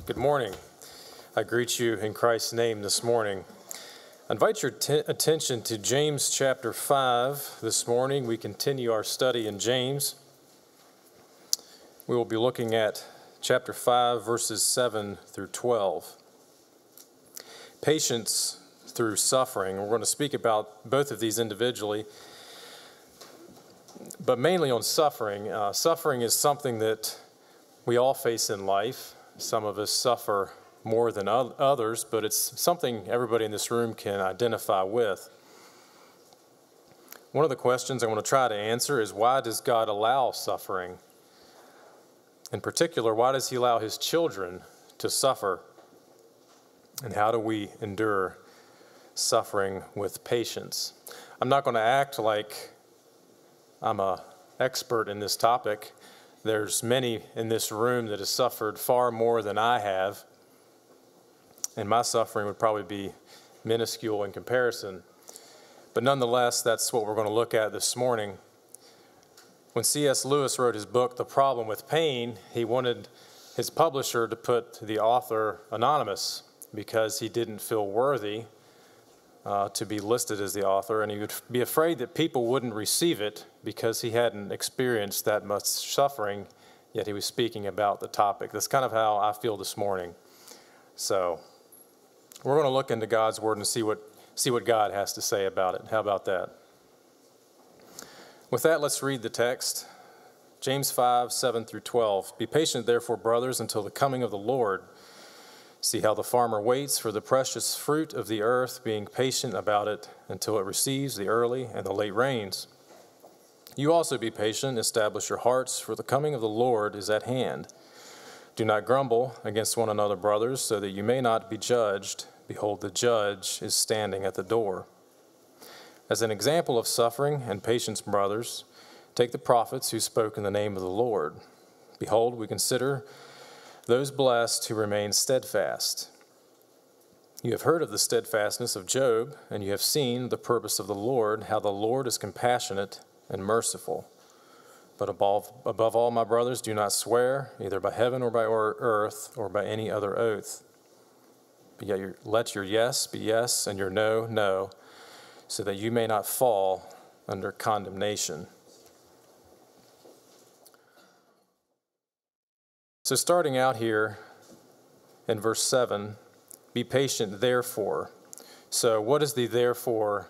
Good morning. I greet you in Christ's name this morning. I invite your attention to James chapter 5 this morning. We continue our study in James. We will be looking at chapter 5, verses 7 through 12. Patience through suffering. We're going to speak about both of these individually, but mainly on suffering. Suffering is something that we all face in life. Some of us suffer more than others, but it's something everybody in this room can identify with. One of the questions I want to try to answer is, why does God allow suffering? In particular, why does He allow His children to suffer? And how do we endure suffering with patience? I'm not going to act like I'm an expert in this topic. There's many in this room that have suffered far more than I have, and my suffering would probably be minuscule in comparison. But nonetheless, that's what we're going to look at this morning. When C.S. Lewis wrote his book, The Problem with Pain, he wanted his publisher to put the author anonymous because he didn't feel worthy to be listed as the author, and he would be afraid that people wouldn't receive it because he hadn't experienced that much suffering, yet he was speaking about the topic. That's kind of how I feel this morning. So we're going to look into God's Word and see what God has to say about it. How about that? With that, let's read the text. James 5, 7 through 12. Be patient, therefore, brothers, until the coming of the Lord. See how the farmer waits for the precious fruit of the earth, being patient about it until it receives the early and the late rains. You also be patient, establish your hearts, for the coming of the Lord is at hand. Do not grumble against one another, brothers, so that you may not be judged. Behold, the judge is standing at the door. As an example of suffering and patience, brothers, take the prophets who spoke in the name of the Lord. Behold, we consider those blessed who remain steadfast. You have heard of the steadfastness of Job, and you have seen the purpose of the Lord, how the Lord is compassionate and merciful. But above all, my brothers, do not swear, either by heaven or by earth, or by any other oath. But yet let your yes be yes, and your no, no, so that you may not fall under condemnation. So starting out here in verse 7, be patient, therefore. So what is the therefore?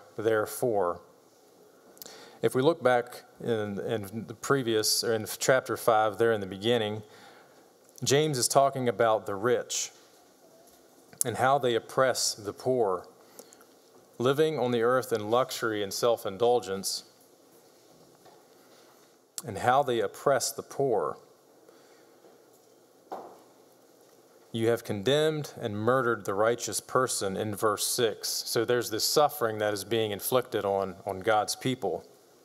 If we look back in the previous, or in chapter 5, there in the beginning, James is talking about the rich and how they oppress the poor, living on the earth in luxury and self-indulgence, and how they oppress the poor. You have condemned and murdered the righteous person in verse 6. So there's this suffering that is being inflicted on God's people.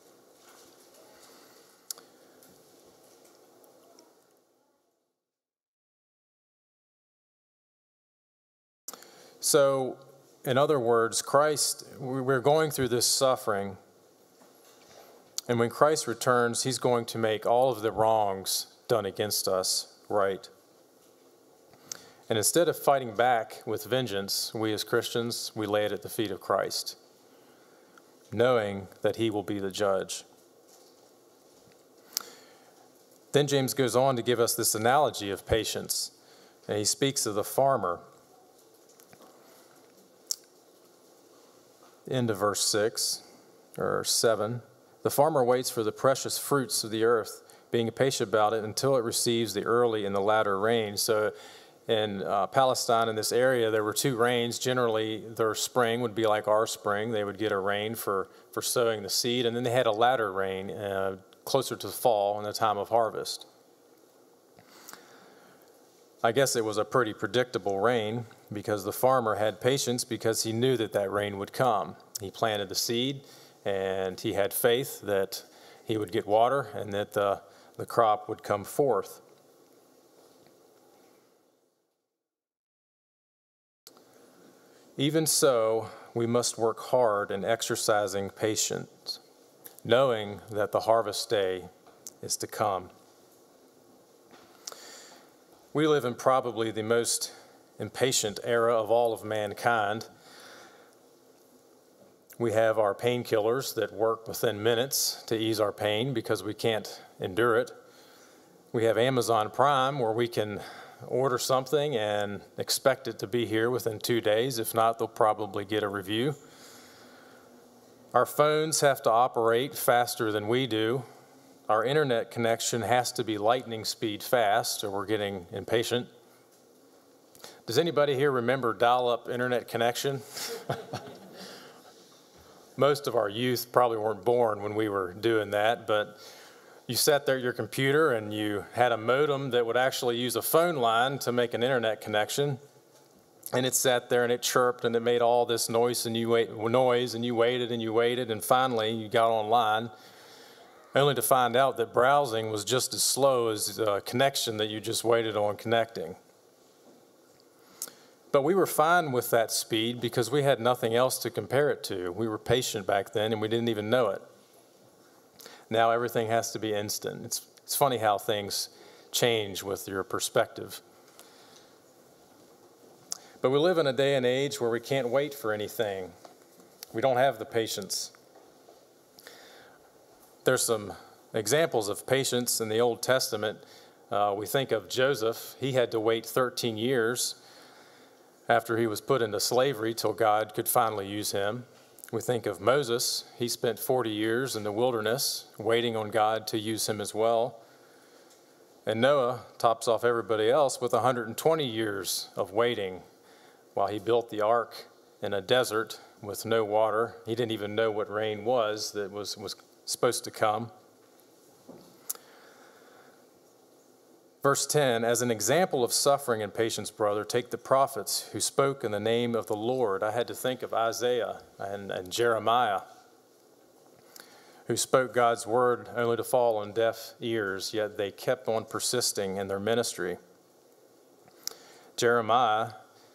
So, in other words, we're going through this suffering, and when Christ returns, He's going to make all of the wrongs done against us right. And instead of fighting back with vengeance, we as Christians, we lay it at the feet of Christ, knowing that He will be the judge. Then James goes on to give us this analogy of patience, and he speaks of the farmer. End of verse 6 or 7. The farmer waits for the precious fruits of the earth, being patient about it until it receives the early and the latter rain. So in Palestine, in this area, there were two rains. Generally, their spring would be like our spring. They would get a rain for sowing the seed, and then they had a latter rain closer to fall in the time of harvest. I guess it was a pretty predictable rain because the farmer had patience because he knew that rain would come. He planted the seed, and he had faith that he would get water and that the crop would come forth. Even so, we must work hard in exercising patience, knowing that the harvest day is to come. We live in probably the most impatient era of all of mankind. We have our painkillers that work within minutes to ease our pain because we can't endure it. We have Amazon Prime where we can order something and expect it to be here within 2 days. If not, they'll probably get a review. Our phones have to operate faster than we do. Our internet connection has to be lightning speed fast, or we're getting impatient. Does anybody here remember dial-up internet connection? Most of our youth probably weren't born when we were doing that, but you sat there at your computer and you had a modem that would actually use a phone line to make an internet connection. And it sat there and it chirped and it made all this noise and you waited and finally you got online, only to find out that browsing was just as slow as the connection that you just waited on connecting. But we were fine with that speed because we had nothing else to compare it to. We were patient back then and we didn't even know it. Now everything has to be instant. It's funny how things change with your perspective. But we live in a day and age where we can't wait for anything. We don't have the patience. There's some examples of patience in the Old Testament. We think of Joseph. He had to wait 13 years after he was put into slavery till God could finally use him. We think of Moses. He spent 40 years in the wilderness waiting on God to use him as well. And Noah tops off everybody else with 120 years of waiting while he built the ark in a desert with no water. He didn't even know what rain was that was supposed to come. Verse 10, as an example of suffering and patience, brother, take the prophets who spoke in the name of the Lord. I had to think of Isaiah and Jeremiah, who spoke God's word only to fall on deaf ears, yet they kept on persisting in their ministry. Jeremiah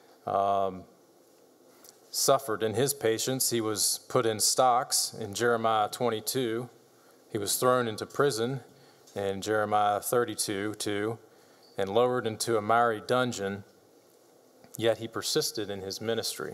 suffered in his patience. He was put in stocks in Jeremiah 22. He was thrown into prison in Jeremiah 32:2, and lowered into a miry dungeon, yet he persisted in his ministry.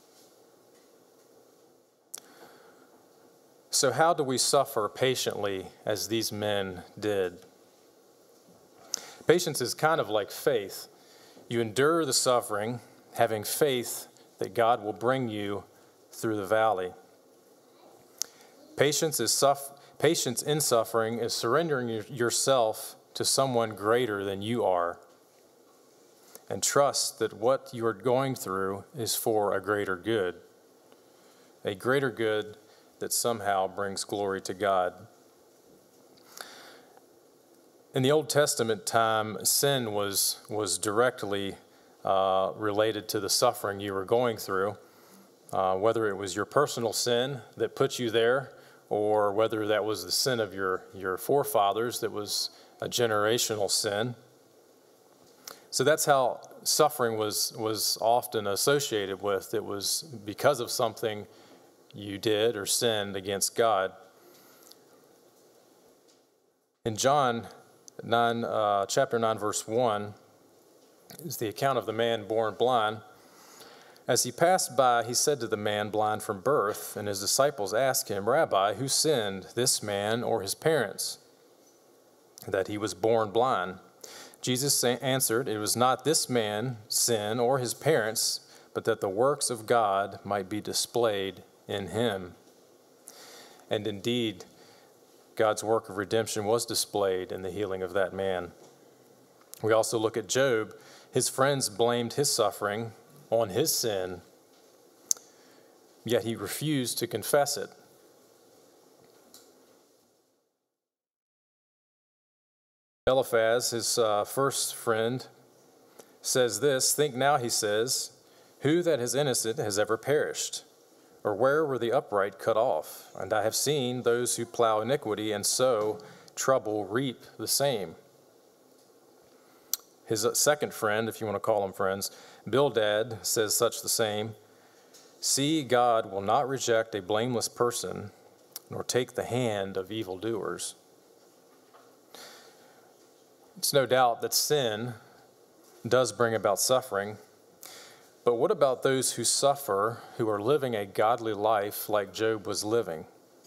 So how do we suffer patiently as these men did? Patience is kind of like faith. You endure the suffering, having faith that God will bring you through the valley. Patience in suffering is surrendering yourself to someone greater than you are, and trust that what you are going through is for a greater good that somehow brings glory to God. In the Old Testament time, sin was directly related to the suffering you were going through, whether it was your personal sin that put you there, or whether that was the sin of your forefathers that was a generational sin. So that's how suffering was often associated with. It was because of something you did or sinned against God. In John 9, chapter 9, verse 1, is the account of the man born blind. As he passed by, he said to the man blind from birth, and his disciples asked him, Rabbi, who sinned, this man or his parents, that he was born blind? Jesus answered, it was not this man's sin or his parents, but that the works of God might be displayed in him. And indeed, God's work of redemption was displayed in the healing of that man. We also look at Job. His friends blamed his suffering on his sin, yet he refused to confess it. Eliphaz, his first friend, says this, think now, he says, who that is innocent has ever perished? Or where were the upright cut off? And I have seen those who plow iniquity and sow trouble reap the same. His second friend, if you want to call them friends, Bildad, says such the same. See, God will not reject a blameless person, nor take the hand of evildoers. It's no doubt that sin does bring about suffering. But what about those who suffer, who are living a godly life like Job was living?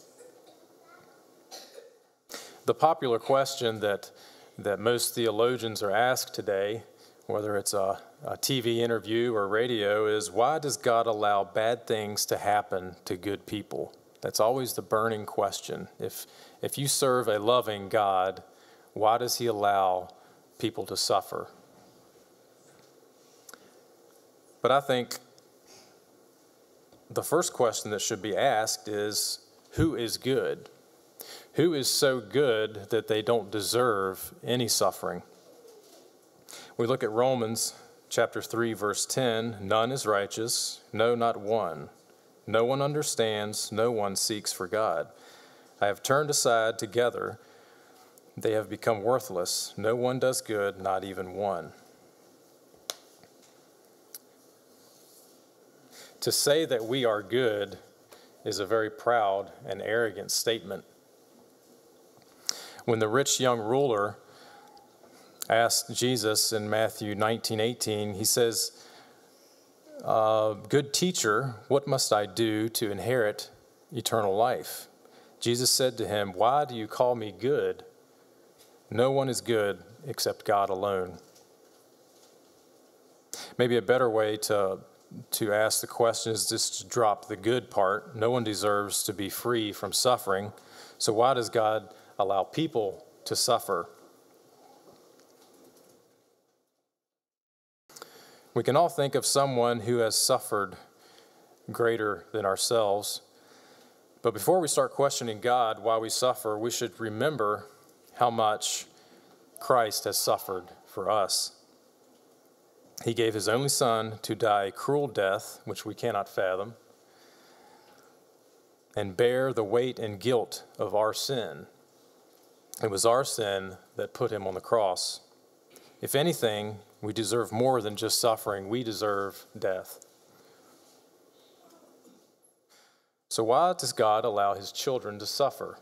The popular question that most theologians are asked today, whether it's a TV interview or radio, is why does God allow bad things to happen to good people? That's always the burning question. If you serve a loving God, why does he allow people to suffer? But I think the first question that should be asked is, who is good? Who is so good that they don't deserve any suffering? We look at Romans chapter 3, verse 10. None is righteous, no, not one. No one understands, no one seeks for God. I have turned aside together. They have become worthless. No one does good, not even one. To say that we are good is a very proud and arrogant statement. When the rich young ruler asked Jesus in Matthew 19:18, he says, "Good teacher, what must I do to inherit eternal life?" Jesus said to him, "Why do you call me good? No one is good except God alone." Maybe a better way to ask the question is just to drop the good part. No one deserves to be free from suffering. So why does God allow people to suffer? We can all think of someone who has suffered greater than ourselves. But before we start questioning God why we suffer, we should remember how much Christ has suffered for us. He gave his only Son to die a cruel death, which we cannot fathom, and bear the weight and guilt of our sin. It was our sin that put him on the cross. If anything, we deserve more than just suffering. We deserve death. So why does God allow his children to suffer?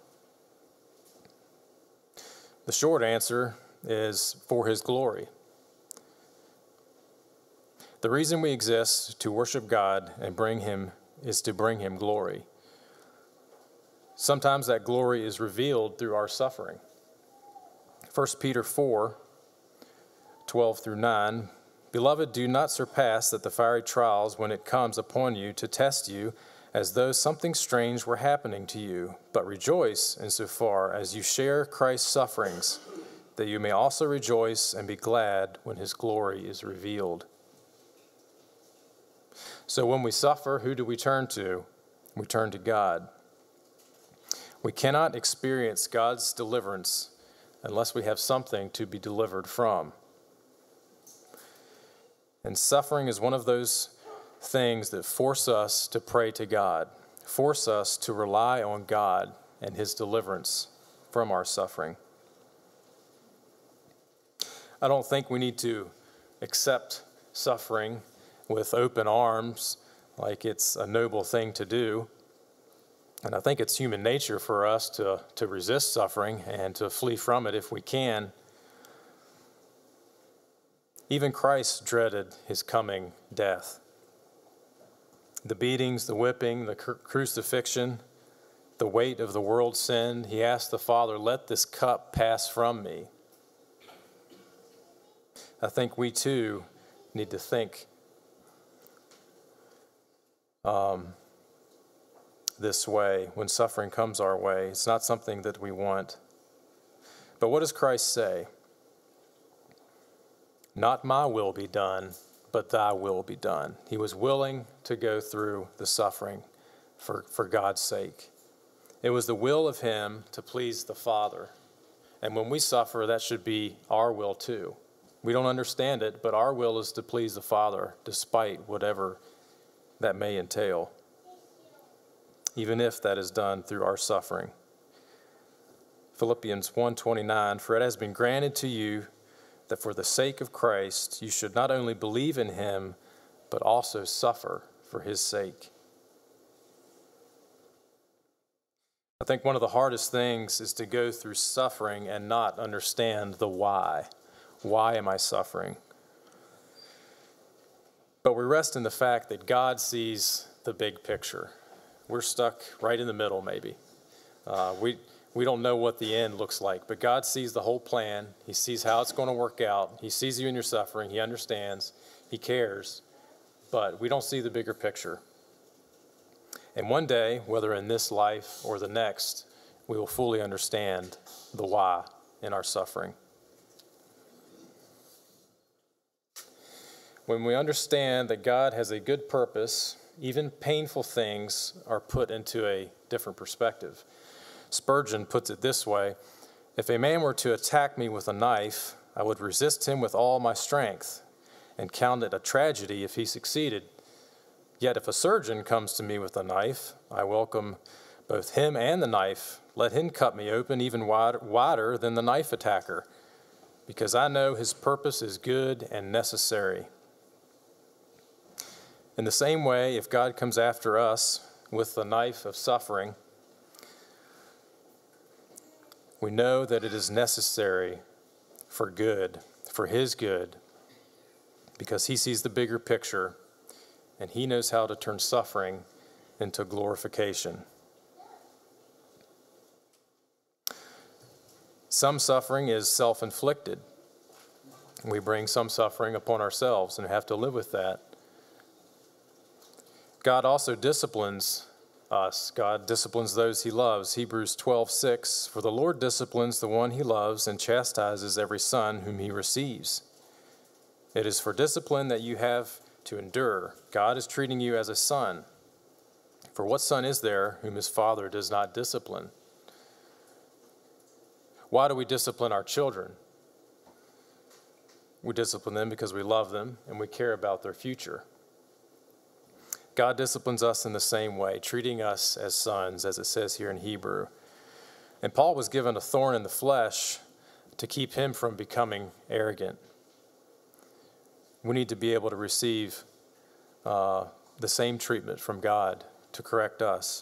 The short answer is for his glory. The reason we exist to worship God and bring him is to bring him glory. Sometimes that glory is revealed through our suffering. 1 Peter 4:12-9, "Beloved, do not surpass at the fiery trials when it comes upon you to test you, as though something strange were happening to you, but rejoice insofar as you share Christ's sufferings, that you may also rejoice and be glad when his glory is revealed." So when we suffer, who do we turn to? We turn to God. We cannot experience God's deliverance unless we have something to be delivered from. And suffering is one of those things that force us to pray to God, force us to rely on God and his deliverance from our suffering. I don't think we need to accept suffering with open arms like it's a noble thing to do. And I think it's human nature for us to resist suffering and to flee from it if we can. Even Christ dreaded his coming death. The beatings, the whipping, the crucifixion, the weight of the world's sin, he asked the Father, "Let this cup pass from me." I think we too need to think this way when suffering comes our way. It's not something that we want. But what does Christ say? "Not my will be done, but thy will be done." He was willing to go through the suffering for God's sake. It was the will of him to please the Father. And when we suffer, that should be our will too. We don't understand it, but our will is to please the Father despite whatever that may entail, even if that is done through our suffering. Philippians 1:29, "For it has been granted to you that for the sake of Christ you should not only believe in him, but also suffer for his sake." I think one of the hardest things is to go through suffering and not understand the why. Why am I suffering? But we rest in the fact that God sees the big picture. We're stuck right in the middle, maybe. We don't know what the end looks like, but God sees the whole plan. He sees how it's going to work out. He sees you in your suffering. He understands. He cares. But we don't see the bigger picture. And one day, whether in this life or the next, we will fully understand the why in our suffering. When we understand that God has a good purpose, even painful things are put into a different perspective. Spurgeon puts it this way: if a man were to attack me with a knife, I would resist him with all my strength and count it a tragedy if he succeeded. Yet if a surgeon comes to me with a knife, I welcome both him and the knife. Let him cut me open even wider than the knife attacker, because I know his purpose is good and necessary. In the same way, if God comes after us with the knife of suffering, we know that it is necessary for good, for his good, because he sees the bigger picture and he knows how to turn suffering into glorification. Some suffering is self-inflicted. We bring some suffering upon ourselves and have to live with that. God also disciplines us. God disciplines those he loves. Hebrews 12:6, for the Lord disciplines the one he loves and chastises every son whom he receives. It is for discipline that you have to endure. God is treating you as a son. For what son is there whom his father does not discipline? Why do we discipline our children? We discipline them because we love them and we care about their future. God disciplines us in the same way, treating us as sons, as it says here in Hebrew. And Paul was given a thorn in the flesh to keep him from becoming arrogant. We need to be able to receive the same treatment from God to correct us.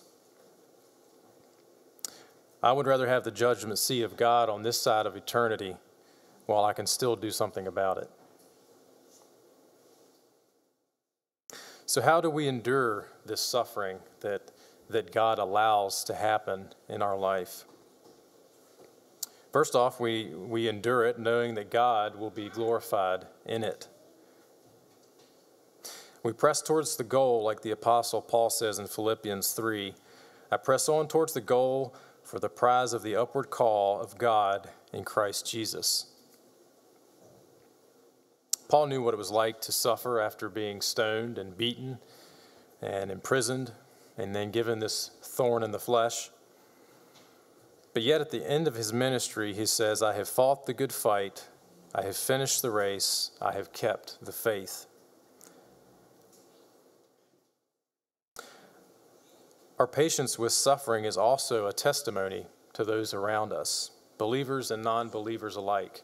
I would rather have the judgment seat of God on this side of eternity while I can still do something about it. So how do we endure this suffering that God allows to happen in our life? First off, we endure it knowing that God will be glorified in it. We press towards the goal, like the Apostle Paul says in Philippians 3, I press on towards the goal for the prize of the upward call of God in Christ Jesus. Paul knew what it was like to suffer after being stoned and beaten and imprisoned and then given this thorn in the flesh. But yet at the end of his ministry, he says, I have fought the good fight, I have finished the race, I have kept the faith. Our patience with suffering is also a testimony to those around us, believers and non-believers alike.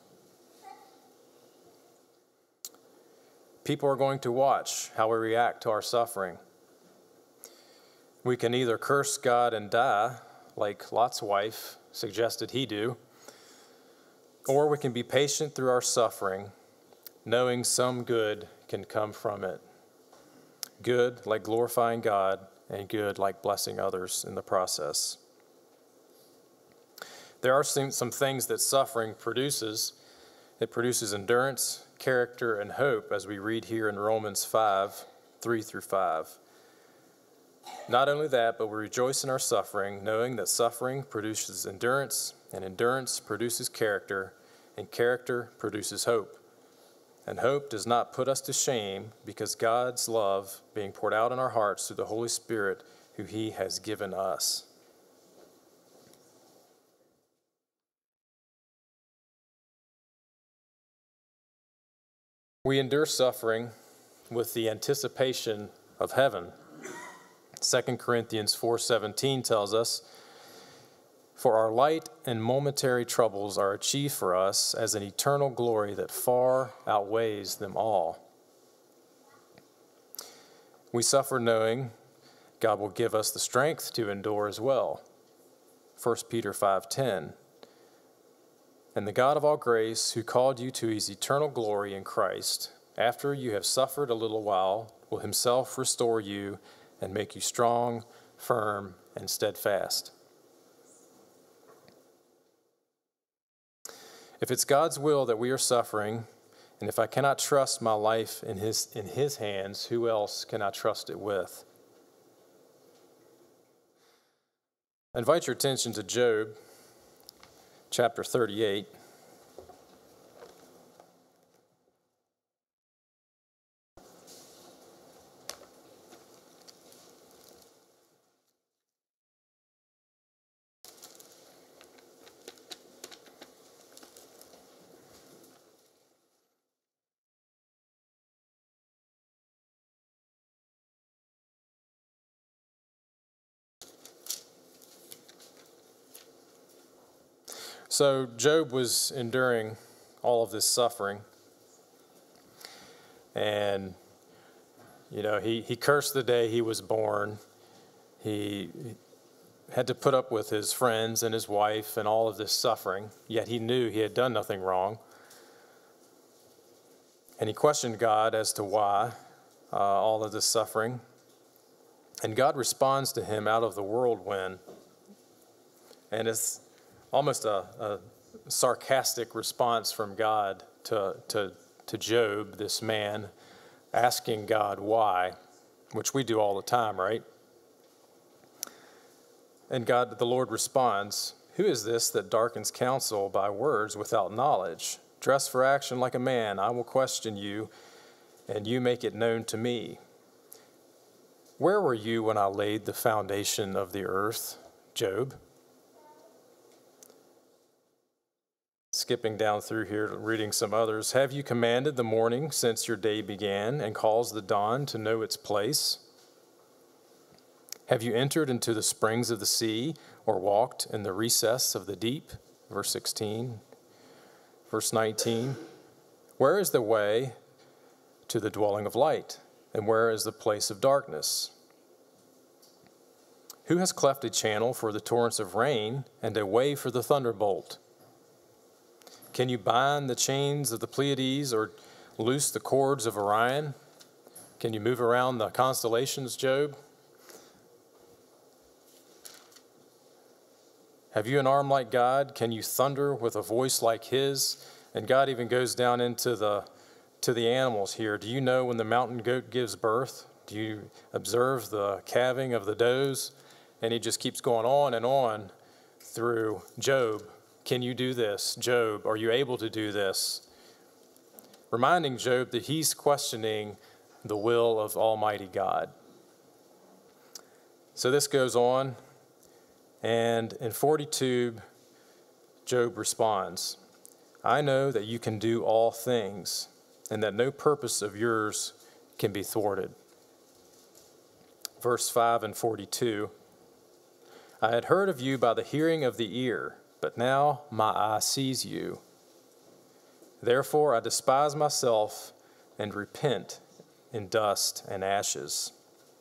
People are going to watch how we react to our suffering. We can either curse God and die, like Lot's wife suggested he do, or we can be patient through our suffering, knowing some good can come from it. Good like glorifying God, and good like blessing others in the process. There are some things that suffering produces. It produces endurance, character, and hope, as we read here in Romans 5:3-5. Not only that, but we rejoice in our suffering, knowing that suffering produces endurance, and endurance produces character, and character produces hope. And hope does not put us to shame, because God's love being poured out in our hearts through the Holy Spirit, who he has given us. We endure suffering with the anticipation of heaven. 2 Corinthians 4:17 tells us, for our light and momentary troubles are achieved for us as an eternal glory that far outweighs them all. We suffer knowing God will give us the strength to endure as well. 1 Peter 5:10. And the God of all grace, who called you to his eternal glory in Christ, after you have suffered a little while, will himself restore you and make you strong, firm, and steadfast. If it's God's will that we are suffering, and if I cannot trust my life in his hands, who else can I trust it with? I invite your attention to Job, chapter 38. So Job was enduring all of this suffering. And, he cursed the day he was born. He had to put up with his friends and his wife and all of this suffering, yet he knew he had done nothing wrong. And he questioned God as to why all of this suffering. And God responds to him out of the whirlwind. And it's almost a sarcastic response from God to Job, this man, asking God why, which we do all the time, right? And God, the Lord responds, "Who is this that darkens counsel by words without knowledge? Dress for action like a man. I will question you, and you make it known to me. Where were you when I laid the foundation of the earth, Job?" Skipping down through here, reading some others. "Have you commanded the morning since your day began, and caused the dawn to know its place? Have you entered into the springs of the sea, or walked in the recess of the deep?" Verse 16. Verse 19. "Where is the way to the dwelling of light, and where is the place of darkness? Who has cleft a channel for the torrents of rain, and a way for the thunderbolt? Can you bind the chains of the Pleiades, or loose the cords of Orion? Can you move around the constellations, Job? Have you an arm like God? Can you thunder with a voice like his?" And God even goes down into the animals here. "Do you know when the mountain goat gives birth? Do you observe the calving of the does?" And he just keeps going on and on through Job. Can you do this, Job? Are you able to do this? Reminding Job that he's questioning the will of Almighty God. So this goes on, and in 42, Job responds, "I know that you can do all things, and that no purpose of yours can be thwarted." Verse 5 and 42, "I had heard of you by the hearing of the ear, but now my eye sees you. Therefore I despise myself and repent in dust and ashes."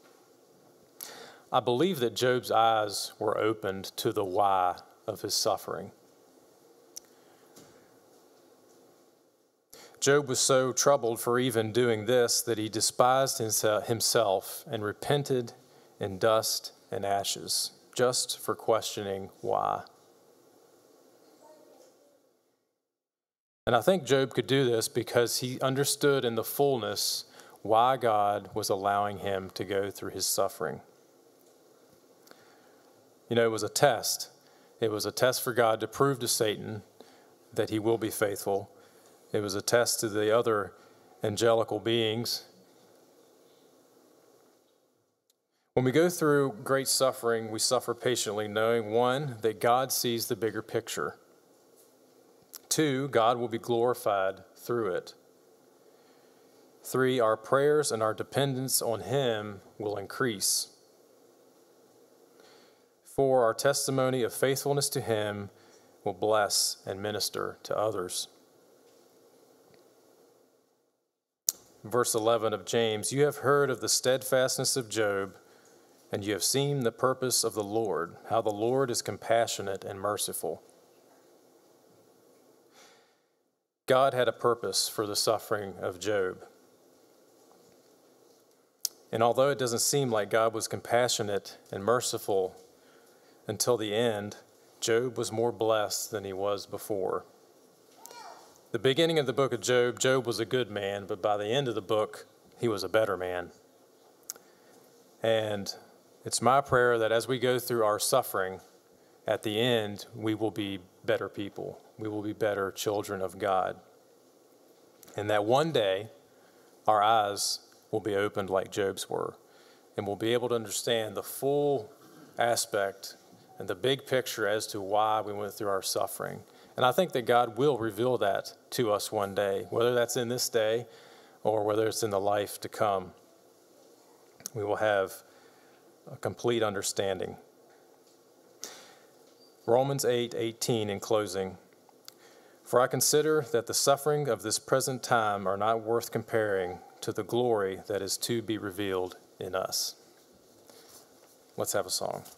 I believe that Job's eyes were opened to the why of his suffering. Job was so troubled for even doing this that he despised himself and repented in dust and ashes, just for questioning why. And I think Job could do this because he understood in the fullness why God was allowing him to go through his suffering. It was a test. It was a test for God to prove to Satan that he will be faithful. It was a test to the other angelical beings. When we go through great suffering, we suffer patiently, knowing, 1, that God sees the bigger picture. 2, God will be glorified through it. 3, our prayers and our dependence on him will increase. 4, our testimony of faithfulness to him will bless and minister to others. Verse 11 of James, "You have heard of the steadfastness of Job, and you have seen the purpose of the Lord, how the Lord is compassionate and merciful." God had a purpose for the suffering of Job. And although it doesn't seem like God was compassionate and merciful until the end, Job was more blessed than he was before. The beginning of the book of Job, Job was a good man, but by the end of the book, he was a better man. And it's my prayer that as we go through our suffering, at the end, we will be better people. We will be better children of God. And that one day, our eyes will be opened like Job's were, and we'll be able to understand the full aspect and the big picture as to why we went through our suffering. And I think that God will reveal that to us one day, whether that's in this day or whether it's in the life to come. We will have a complete understanding. Romans 8:18 in closing. For I consider that the suffering of this present time are not worth comparing to the glory that is to be revealed in us. Let's have a song.